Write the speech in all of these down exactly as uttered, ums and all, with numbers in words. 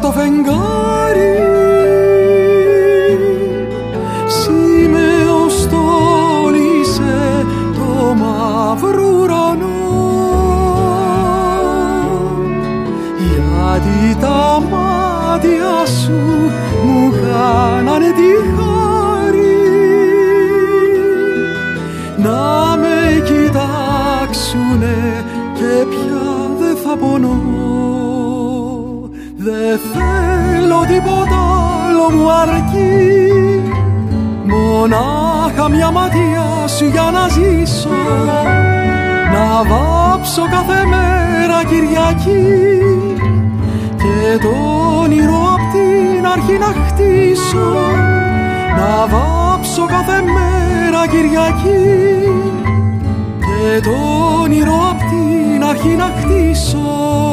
το φεγγάρι, σήμεως στόλισε το μαύρο ουρανό, γιατί τα μάτια σου μου κάνανε τη χάρη να με κοιτάξουνε και πια δεν θα πονώ. Δε θέλω τίποτα άλλο μου αρκεί, μονάχα μια ματιά σου για να ζήσω, να βάψω κάθε μέρα Κυριακή και το όνειρο απ' την αρχή να χτίσω, να βάψω κάθε μέρα Κυριακή και το όνειρο απ' την αρχή να χτίσω.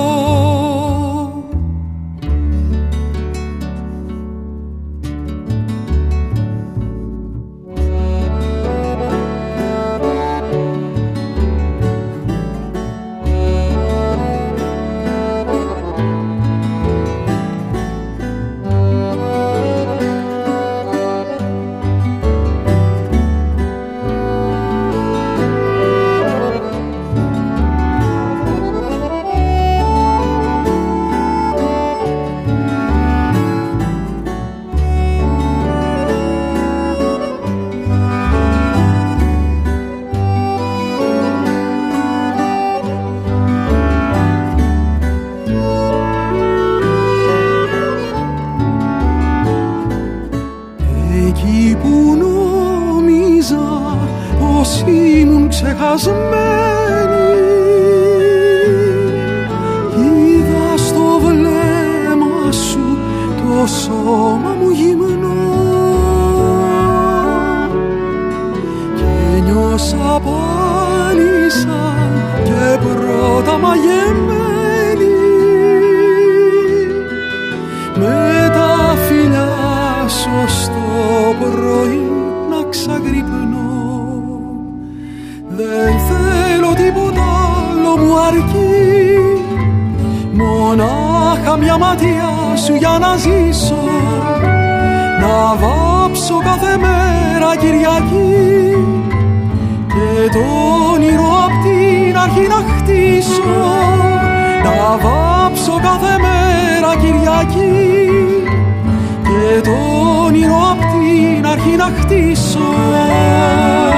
Ξεχασμένη, είδα στο βλέμμα σου το σώμα μου γυμνό και νιώσα πάλι σαν και πρώτα μαγεμένη, με τα φιλιά σου στο πρωί να ξαγρυπνώ. Δεν θέλω τίποτα άλλο μου αρκεί, μονάχα μια ματιά σου για να ζήσω, να βάψω κάθε μέρα Κυριακή και το όνειρο απ' την αρχή να χτίσω, να βάψω κάθε μέρα Κυριακή και το όνειρο απ' την αρχή να χτίσω.